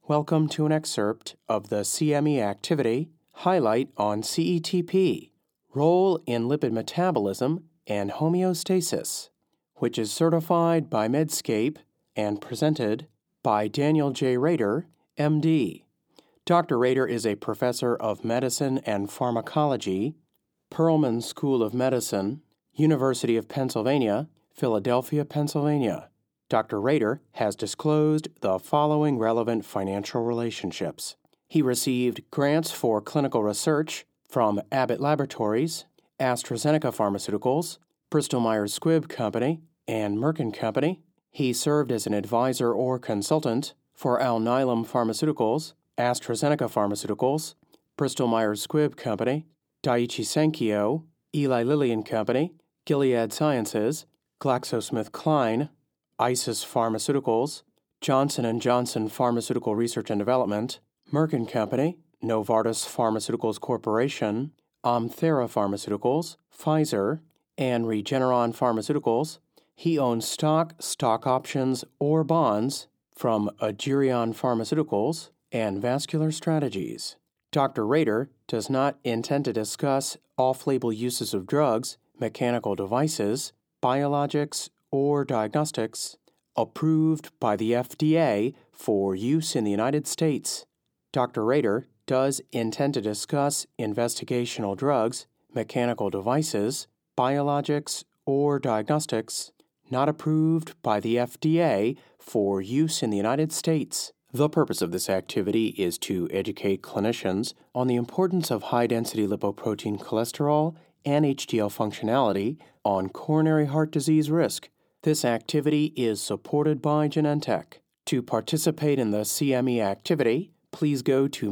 Welcome to an excerpt of the CME activity highlight on CETP, role in lipid metabolism and homeostasis, which is certified by Medscape and presented by Daniel J. Rader, MD. Dr. Rader is a professor of medicine and pharmacology, Perelman School of Medicine, University of Pennsylvania, Philadelphia, Pennsylvania. Dr. Rader has disclosed the following relevant financial relationships. He received grants for clinical research from Abbott Laboratories, AstraZeneca Pharmaceuticals, Bristol Myers Squibb Company, and Merck & Company. He served as an advisor or consultant for Alnylam Pharmaceuticals, AstraZeneca Pharmaceuticals, Bristol Myers Squibb Company, Daiichi Sankyo, Eli Lilly and Company, Gilead Sciences, GlaxoSmithKline, Isis Pharmaceuticals, Johnson & Johnson Pharmaceutical Research and Development, Merck & Company, Novartis Pharmaceuticals Corporation, Omthera Pharmaceuticals, Pfizer, and Regeneron Pharmaceuticals. He owns stock options, or bonds from Agerion Pharmaceuticals and Vascular Strategies. Dr. Rader does not intend to discuss off-label uses of drugs, mechanical devices, biologics, or diagnostics approved by the FDA for use in the United States. Dr. Rader does intend to discuss investigational drugs, mechanical devices, biologics, or diagnostics not approved by the FDA for use in the United States. The purpose of this activity is to educate clinicians on the importance of high-density lipoprotein cholesterol and HDL functionality on coronary heart disease risk. This activity is supported by Genentech. To participate in the CME activity, please go to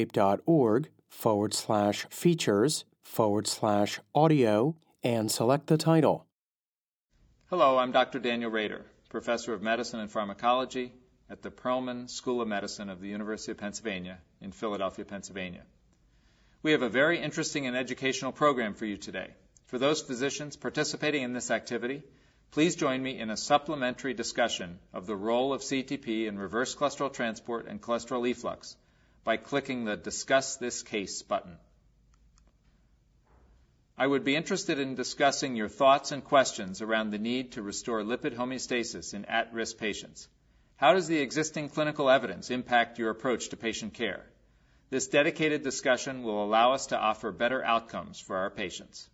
medscape.org/features/audio and select the title. Hello, I'm Dr. Daniel Rader, Professor of Medicine and Pharmacology at the Perelman School of Medicine of the University of Pennsylvania in Philadelphia, Pennsylvania. We have a very interesting and educational program for you today. For those physicians participating in this activity, please join me in a supplementary discussion of the role of CETP in reverse cholesterol transport and cholesterol efflux by clicking the Discuss This Case button. I would be interested in discussing your thoughts and questions around the need to restore lipid homeostasis in at-risk patients. How does the existing clinical evidence impact your approach to patient care? This dedicated discussion will allow us to offer better outcomes for our patients.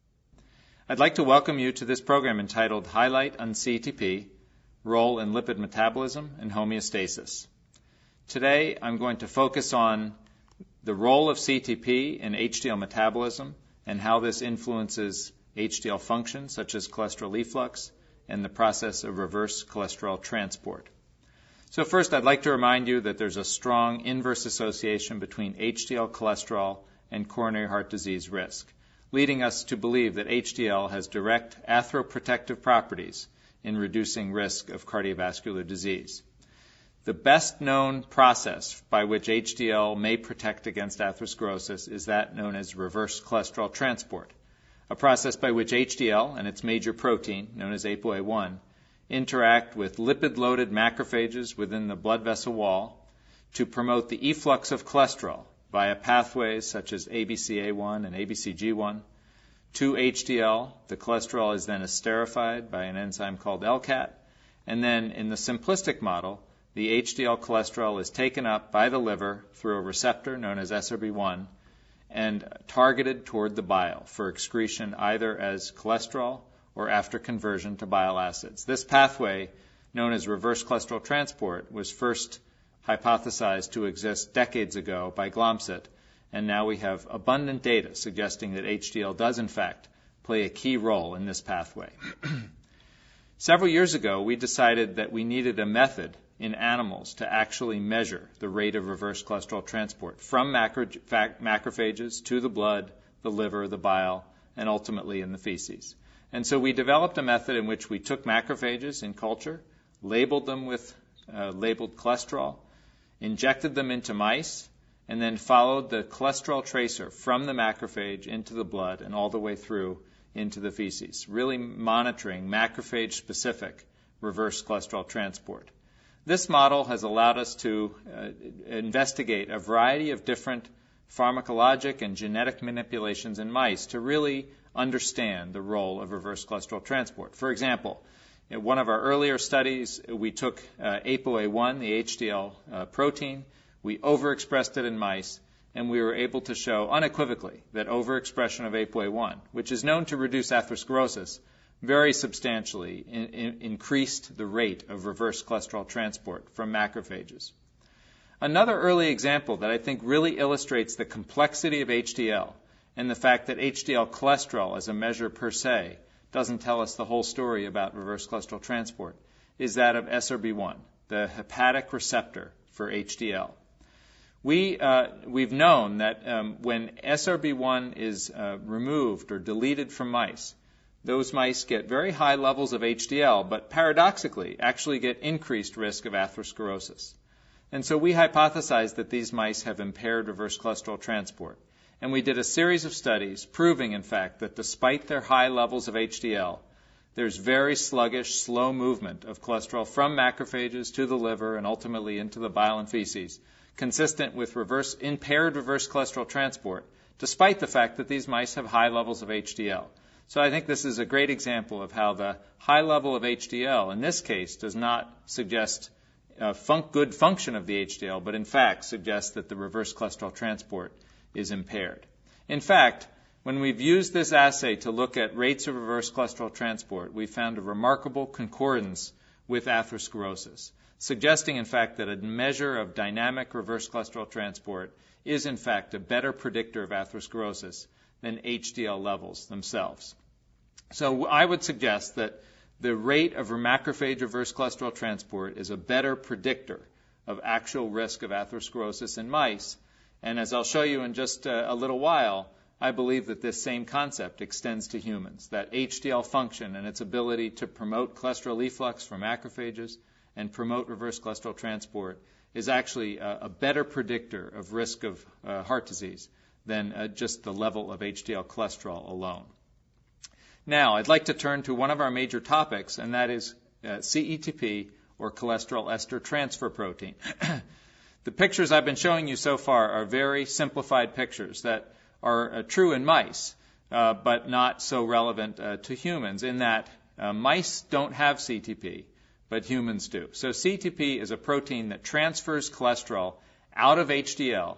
I'd like to welcome you to this program entitled Highlight on CETP, Role in Lipid Metabolism and Homeostasis. Today, I'm going to focus on the role of CETP in HDL metabolism and how this influences HDL function, such as cholesterol efflux, and the process of reverse cholesterol transport. So first, I'd like to remind you that there's a strong inverse association between HDL cholesterol and coronary heart disease risk, leading us to believe that HDL has direct atheroprotective properties in reducing risk of cardiovascular disease. The best known process by which HDL may protect against atherosclerosis is that known as reverse cholesterol transport, a process by which HDL and its major protein, known as ApoA1, interact with lipid-loaded macrophages within the blood vessel wall to promote the efflux of cholesterol via pathways such as ABCA1 and ABCG1 to HDL. The cholesterol is then esterified by an enzyme called LCAT, and then in the simplistic model, the HDL cholesterol is taken up by the liver through a receptor known as SRB1 and targeted toward the bile for excretion either as cholesterol or after conversion to bile acids. This pathway, known as reverse cholesterol transport, was first hypothesized to exist decades ago by Glomset, and now we have abundant data suggesting that HDL does, in fact, play a key role in this pathway. Several years ago, we decided that we needed a method in animals to actually measure the rate of reverse cholesterol transport from macrophages to the blood, the liver, the bile, and ultimately in the feces. And so we developed a method in which we took macrophages in culture, labeled them with labeled cholesterol, injected them into mice, and then followed the cholesterol tracer from the macrophage into the blood and all the way through into the feces, really monitoring macrophage-specific reverse cholesterol transport. This model has allowed us to investigate a variety of different pharmacologic and genetic manipulations in mice to really understand the role of reverse cholesterol transport. For example, in one of our earlier studies, we took ApoA1, the HDL protein, we overexpressed it in mice, and we were able to show unequivocally that overexpression of ApoA1, which is known to reduce atherosclerosis, very substantially increased the rate of reverse cholesterol transport from macrophages. Another early example that I think really illustrates the complexity of HDL and the fact that HDL cholesterol as a measure per se doesn't tell us the whole story about reverse cholesterol transport is that of SRB1, the hepatic receptor for HDL. We've known that when SRB1 is removed or deleted from mice, those mice get very high levels of HDL, but paradoxically actually get increased risk of atherosclerosis. And so we hypothesized that these mice have impaired reverse cholesterol transport. And we did a series of studies proving, in fact, that despite their high levels of HDL, there's very sluggish, slow movement of cholesterol from macrophages to the liver and ultimately into the bile and feces, consistent with impaired reverse cholesterol transport, despite the fact that these mice have high levels of HDL. So I think this is a great example of how the high level of HDL, in this case, does not suggest good function of the HDL, but in fact suggests that the reverse cholesterol transport is impaired. In fact, when we've used this assay to look at rates of reverse cholesterol transport, we found a remarkable concordance with atherosclerosis, suggesting, in fact, that a measure of dynamic reverse cholesterol transport is, in fact, a better predictor of atherosclerosis than HDL levels themselves. So I would suggest that the rate of macrophage reverse cholesterol transport is a better predictor of actual risk of atherosclerosis in mice. And as I'll show you in just a little while, I believe that this same concept extends to humans, that HDL function and its ability to promote cholesterol efflux from macrophages and promote reverse cholesterol transport is actually a better predictor of risk of heart disease than just the level of HDL cholesterol alone. Now, I'd like to turn to one of our major topics, and that is CETP, or cholesterol ester transfer protein. The pictures I've been showing you so far are very simplified pictures that are true in mice, but not so relevant to humans, in that mice don't have CETP, but humans do. So CETP is a protein that transfers cholesterol out of HDL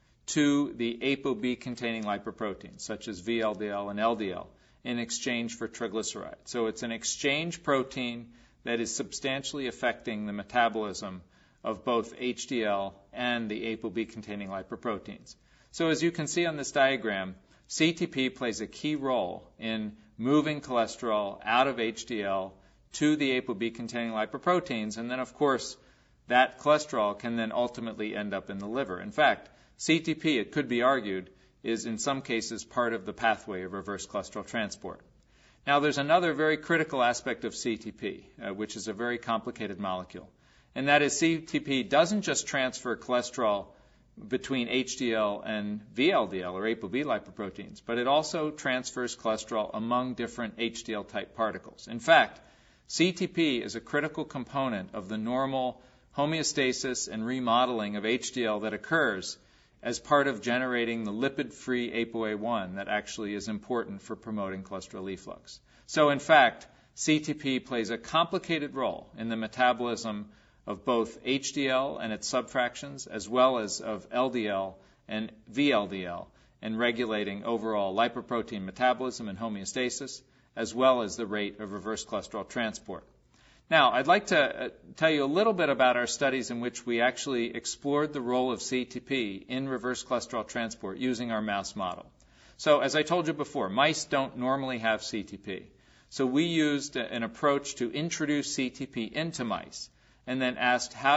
to the ApoB-containing lipoproteins, such as VLDL and LDL, in exchange for triglyceride. So it's an exchange protein that is substantially affecting the metabolism of both HDL and the ApoB-containing lipoproteins. So as you can see on this diagram, CETP plays a key role in moving cholesterol out of HDL to the ApoB-containing lipoproteins, and then, of course, that cholesterol can then ultimately end up in the liver. In fact, CETP, it could be argued, is in some cases part of the pathway of reverse cholesterol transport. Now, there's another very critical aspect of CETP, which is a very complicated molecule, and that is CETP doesn't just transfer cholesterol between HDL and VLDL, or ApoB lipoproteins, but it also transfers cholesterol among different HDL-type particles. In fact, CETP is a critical component of the normal homeostasis and remodeling of HDL that occurs as part of generating the lipid-free ApoA1 that actually is important for promoting cholesterol efflux. So in fact, CETP plays a complicated role in the metabolism of both HDL and its subfractions, as well as of LDL and VLDL, and regulating overall lipoprotein metabolism and homeostasis, as well as the rate of reverse cholesterol transport. Now, I'd like to tell you a little bit about our studies in which we actually explored the role of CETP in reverse cholesterol transport using our mouse model. So, as I told you before, mice don't normally have CETP. So we used an approach to introduce CETP into mice, and then asked how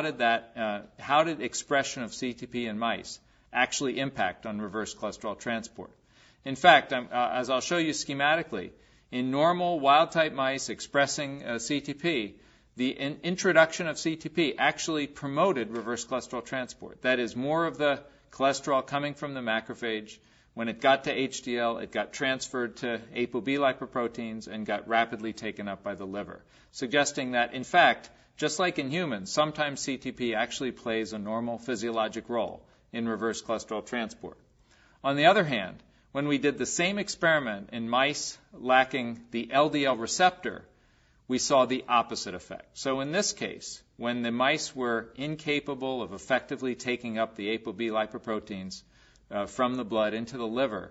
did expression of CETP in mice actually impact on reverse cholesterol transport. In fact, as I'll show you schematically, in normal wild-type mice expressing CETP, the introduction of CETP actually promoted reverse cholesterol transport. That is, more of the cholesterol coming from the macrophage When it got to HDL, it got transferred to ApoB lipoproteins and got rapidly taken up by the liver, suggesting that, in fact, just like in humans, sometimes CETP actually plays a normal physiologic role in reverse cholesterol transport. On the other hand, when we did the same experiment in mice lacking the LDL receptor, we saw the opposite effect. So in this case, when the mice were incapable of effectively taking up the ApoB lipoproteins from the blood into the liver,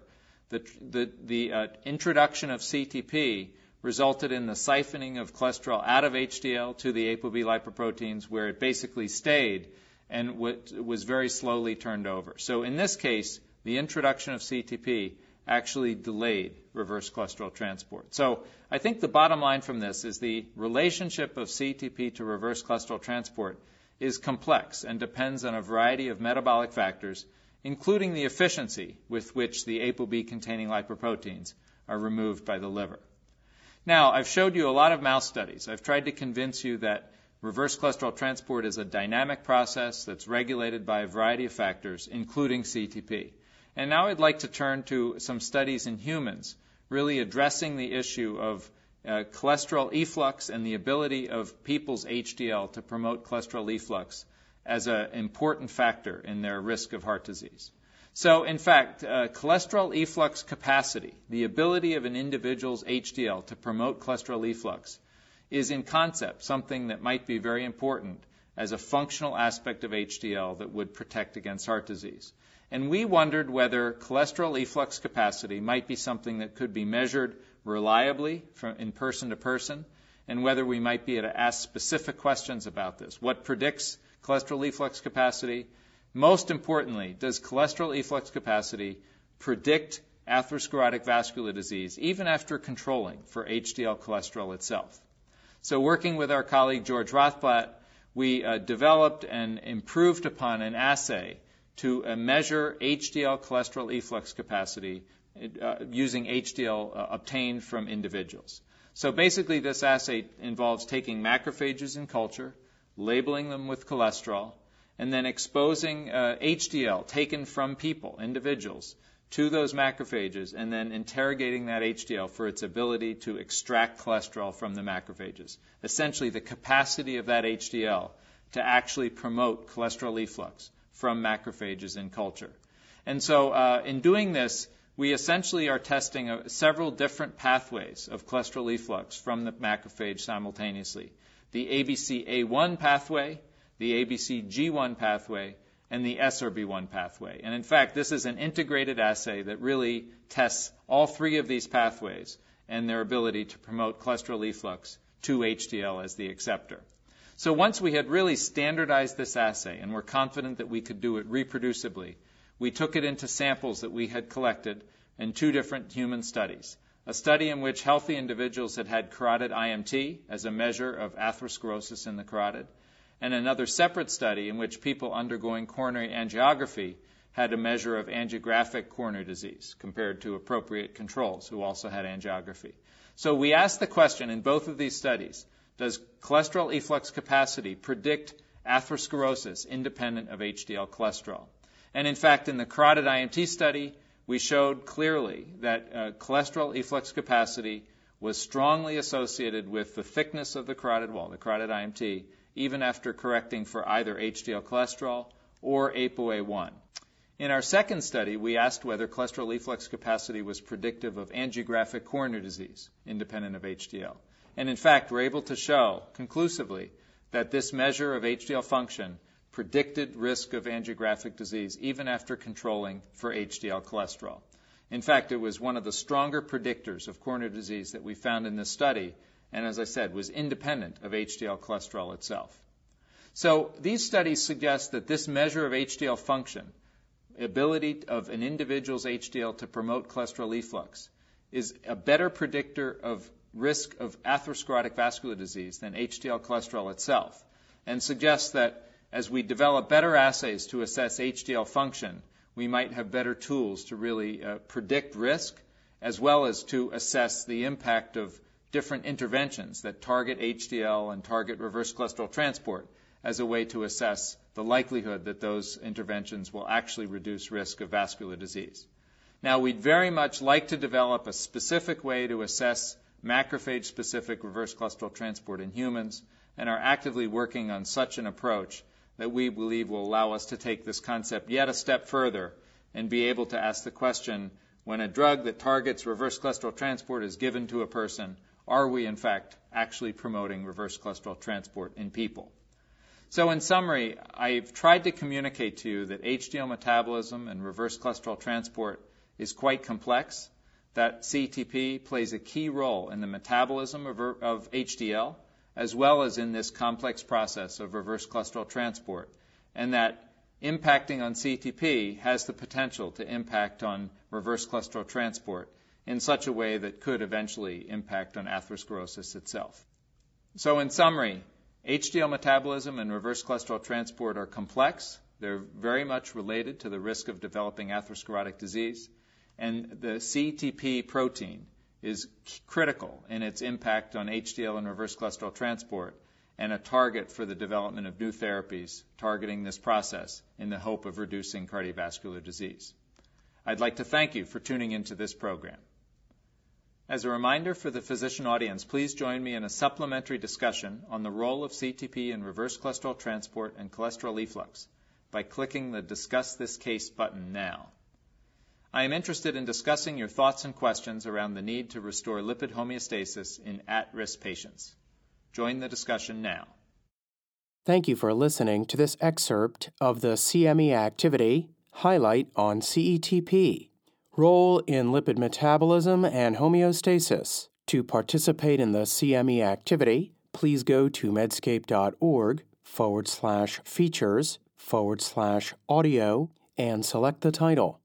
the introduction of CETP resulted in the siphoning of cholesterol out of HDL to the ApoB lipoproteins, where it basically stayed and was very slowly turned over. So in this case, the introduction of CETP actually delayed reverse cholesterol transport. So I think the bottom line from this is the relationship of CETP to reverse cholesterol transport is complex and depends on a variety of metabolic factors, including the efficiency with which the ApoB-containing lipoproteins are removed by the liver. Now, I've showed you a lot of mouse studies. I've tried to convince you that reverse cholesterol transport is a dynamic process that's regulated by a variety of factors, including CETP. And now I'd like to turn to some studies in humans, really addressing the issue of cholesterol efflux and the ability of people's HDL to promote cholesterol efflux as an important factor in their risk of heart disease. So, in fact, cholesterol efflux capacity, the ability of an individual's HDL to promote cholesterol efflux, is in concept something that might be very important as a functional aspect of HDL that would protect against heart disease. And we wondered whether cholesterol efflux capacity might be something that could be measured reliably in person to person, and whether we might be able to ask specific questions about this. What predicts cholesterol efflux capacity? Most importantly, does cholesterol efflux capacity predict atherosclerotic vascular disease even after controlling for HDL cholesterol itself? So working with our colleague George Rothblatt, we developed and improved upon an assay to measure HDL cholesterol efflux capacity using HDL obtained from individuals. So basically this assay involves taking macrophages in culture, labeling them with cholesterol, and then exposing HDL taken from people, individuals, to those macrophages, and then interrogating that HDL for its ability to extract cholesterol from the macrophages. Essentially, the capacity of that HDL to actually promote cholesterol efflux from macrophages in culture. And so in doing this, we essentially are testing several different pathways of cholesterol efflux from the macrophage simultaneously. The ABCA1 pathway, the ABCG1 pathway, and the SRB1 pathway. And in fact, this is an integrated assay that really tests all three of these pathways and their ability to promote cholesterol efflux to HDL as the acceptor. So once we had really standardized this assay and were confident that we could do it reproducibly, we took it into samples that we had collected in two different human studies. A study in which healthy individuals had had carotid IMT as a measure of atherosclerosis in the carotid, and another separate study in which people undergoing coronary angiography had a measure of angiographic coronary disease compared to appropriate controls who also had angiography. So we asked the question in both of these studies, does cholesterol efflux capacity predict atherosclerosis independent of HDL cholesterol? And in fact, in the carotid IMT study, we showed clearly that cholesterol efflux capacity was strongly associated with the thickness of the carotid wall, the carotid IMT, even after correcting for either HDL cholesterol or ApoA1. In our second study, we asked whether cholesterol efflux capacity was predictive of angiographic coronary disease, independent of HDL. And in fact, we're able to show conclusively that this measure of HDL function predicted risk of angiographic disease even after controlling for HDL cholesterol. In fact, it was one of the stronger predictors of coronary disease that we found in this study, and as I said, was independent of HDL cholesterol itself. So these studies suggest that this measure of HDL function, ability of an individual's HDL to promote cholesterol efflux, is a better predictor of risk of atherosclerotic vascular disease than HDL cholesterol itself, and suggests that as we develop better assays to assess HDL function, we might have better tools to really predict risk, as well as to assess the impact of different interventions that target HDL and target reverse cholesterol transport as a way to assess the likelihood that those interventions will actually reduce risk of vascular disease. Now, we'd very much like to develop a specific way to assess macrophage-specific reverse cholesterol transport in humans, and are actively working on such an approach that we believe will allow us to take this concept yet a step further and be able to ask the question, when a drug that targets reverse cholesterol transport is given to a person, are we in fact actually promoting reverse cholesterol transport in people? So in summary, I've tried to communicate to you that HDL metabolism and reverse cholesterol transport is quite complex, that CETP plays a key role in the metabolism of HDL, as well as in this complex process of reverse cholesterol transport, and that impacting on CETP has the potential to impact on reverse cholesterol transport in such a way that could eventually impact on atherosclerosis itself. So in summary, HDL metabolism and reverse cholesterol transport are complex. They're very much related to the risk of developing atherosclerotic disease, and the CETP protein is critical in its impact on HDL and reverse cholesterol transport, and a target for the development of new therapies targeting this process in the hope of reducing cardiovascular disease. I'd like to thank you for tuning into this program. As a reminder for the physician audience, please join me in a supplementary discussion on the role of CETP in reverse cholesterol transport and cholesterol efflux by clicking the Discuss This Case button now. I am interested in discussing your thoughts and questions around the need to restore lipid homeostasis in at-risk patients. Join the discussion now. Thank you for listening to this excerpt of the CME activity highlight on CETP, role in lipid metabolism and homeostasis. To participate in the CME activity, please go to medscape.org/features/audio and select the title.